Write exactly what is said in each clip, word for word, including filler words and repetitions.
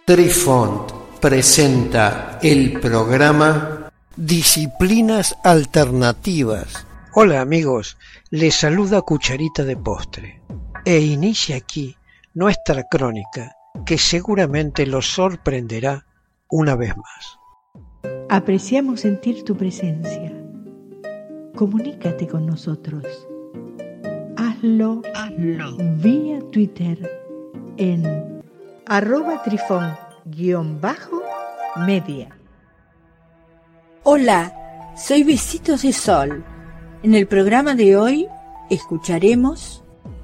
Trifont presenta el programa Disciplinas Alternativas. Hola amigos, les saluda Cucharita de Postre e inicia aquí nuestra crónica que seguramente los sorprenderá una vez más. Apreciamos sentir tu presencia. Comunícate con nosotros. Hazlo, Hazlo. vía Twitter en arroba trifón guión bajo media. Hola, soy Besitos de Sol. En el programa de hoy escucharemos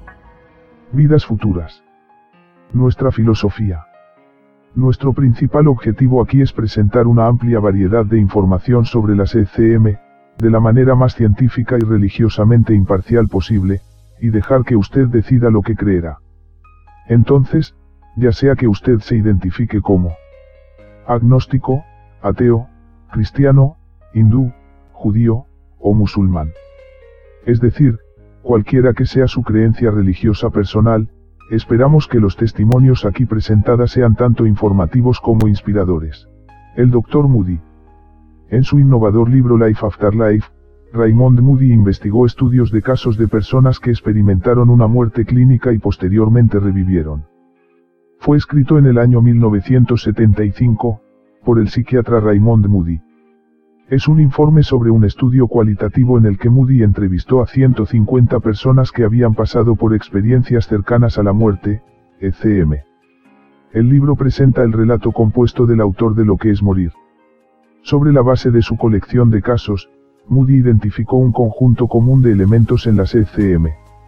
Vidas futuras. Nuestra filosofía. Nuestro principal objetivo aquí es presentar una amplia variedad de información sobre las E C M, de la manera más científica y religiosamente imparcial posible, y dejar que usted decida lo que creerá. Entonces, ya sea que usted se identifique como agnóstico, ateo, cristiano, hindú, judío, o musulmán. Es decir, cualquiera que sea su creencia religiosa personal, esperamos que los testimonios aquí presentadas sean tanto informativos como inspiradores. El doctor Moody. En su innovador libro Life After Life, Raymond Moody investigó estudios de casos de personas que experimentaron una muerte clínica y posteriormente revivieron. Fue escrito en el año mil novecientos setenta y cinco, por el psiquiatra Raymond Moody. Es un informe sobre un estudio cualitativo en el que Moody entrevistó a ciento cincuenta personas que habían pasado por experiencias cercanas a la muerte, E C M. El libro presenta el relato compuesto del autor de lo que es morir. Sobre la base de su colección de casos, Moody identificó un conjunto común de elementos en las E C M.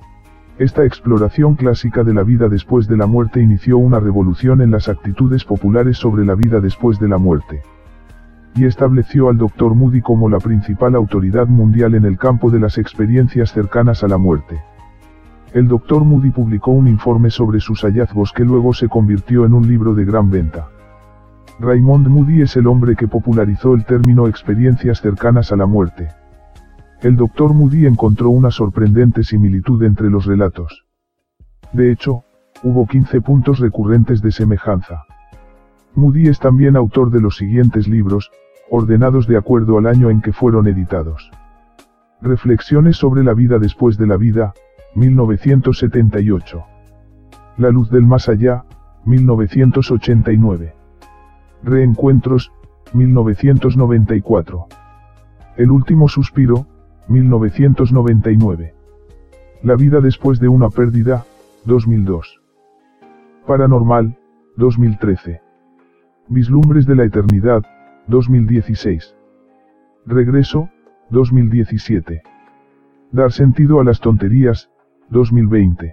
Esta exploración clásica de la vida después de la muerte inició una revolución en las actitudes populares sobre la vida después de la muerte. Y estableció al doctor Moody como la principal autoridad mundial en el campo de las experiencias cercanas a la muerte. El doctor Moody publicó un informe sobre sus hallazgos que luego se convirtió en un libro de gran venta. Raymond Moody es el hombre que popularizó el término experiencias cercanas a la muerte. El doctor Moody encontró una sorprendente similitud entre los relatos. De hecho, hubo quince puntos recurrentes de semejanza. Moody es también autor de los siguientes libros, ordenados de acuerdo al año en que fueron editados. Reflexiones sobre la vida después de la vida, mil novecientos setenta y ocho. La luz del más allá, mil novecientos ochenta y nueve. Reencuentros, mil novecientos noventa y cuatro. El último suspiro, mil novecientos noventa y nueve. La vida después de una pérdida, dos mil dos. Paranormal, dos mil trece. Vislumbres de la eternidad, dos mil dieciséis. Regreso, dos mil diecisiete. Dar sentido a las tonterías, dos mil veinte.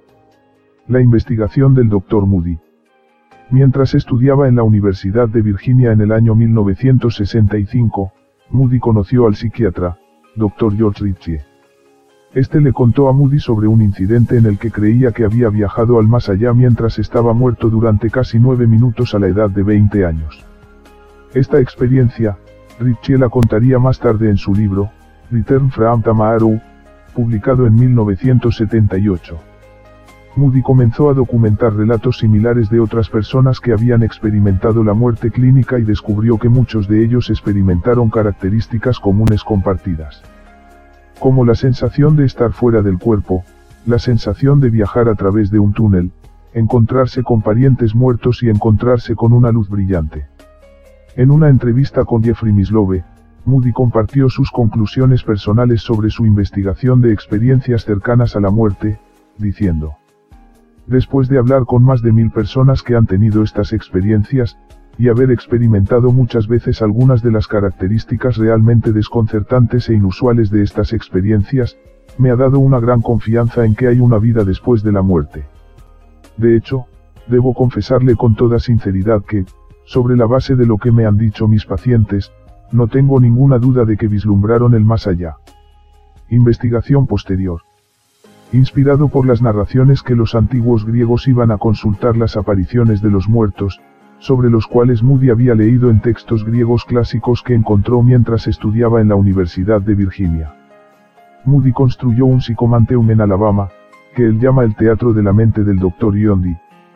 La investigación del doctor Moody. Mientras estudiaba en la Universidad de Virginia en el año mil novecientos sesenta y cinco, Moody conoció al psiquiatra, doctor George Ritchie. Este le contó a Moody sobre un incidente en el que creía que había viajado al más allá mientras estaba muerto durante casi nueve minutos a la edad de veinte años. Esta experiencia, Ritchie la contaría más tarde en su libro, Return from Tomorrow, publicado en mil novecientos setenta y ocho. Moody comenzó a documentar relatos similares de otras personas que habían experimentado la muerte clínica y descubrió que muchos de ellos experimentaron características comunes compartidas. Como la sensación de estar fuera del cuerpo, la sensación de viajar a través de un túnel, encontrarse con parientes muertos y encontrarse con una luz brillante. En una entrevista con Jeffrey Mislove, Moody compartió sus conclusiones personales sobre su investigación de experiencias cercanas a la muerte, diciendo: después de hablar con más de mil personas que han tenido estas experiencias, y haber experimentado muchas veces algunas de las características realmente desconcertantes e inusuales de estas experiencias, me ha dado una gran confianza en que hay una vida después de la muerte. De hecho, debo confesarle con toda sinceridad que, sobre la base de lo que me han dicho mis pacientes, no tengo ninguna duda de que vislumbraron el más allá. Investigación posterior. Inspirado por las narraciones que los antiguos griegos iban a consultar las apariciones de los muertos, sobre los cuales Moody había leído en textos griegos clásicos que encontró mientras estudiaba en la Universidad de Virginia. Moody construyó un psicomanteum en Alabama, que él llama el teatro de la mente del doctor Yondi.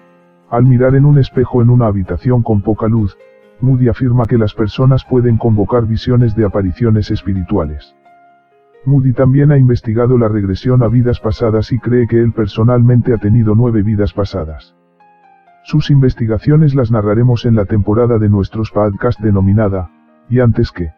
Al mirar en un espejo en una habitación con poca luz, Moody afirma que las personas pueden convocar visiones de apariciones espirituales. Moody también ha investigado la regresión a vidas pasadas y cree que él personalmente ha tenido nueve vidas pasadas. Sus investigaciones las narraremos en la temporada de nuestros podcasts denominada, y antes que.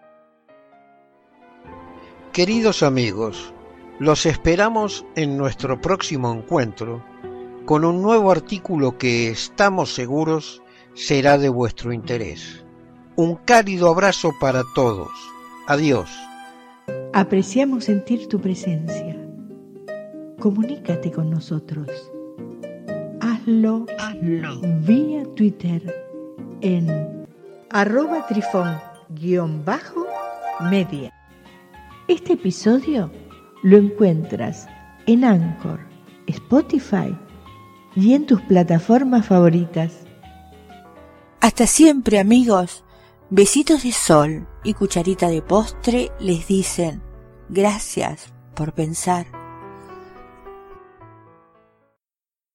Queridos amigos, los esperamos en nuestro próximo encuentro con un nuevo artículo que estamos seguros será de vuestro interés. Un cálido abrazo para todos. Adiós. Apreciamos sentir tu presencia. Comunícate con nosotros. Hazlo, Hazlo. vía Twitter en arroba trifón guión bajo media. Este episodio lo encuentras en Anchor, Spotify y en tus plataformas favoritas. Hasta siempre, amigos. Besitos de sol y cucharita de postre les dicen gracias por pensar.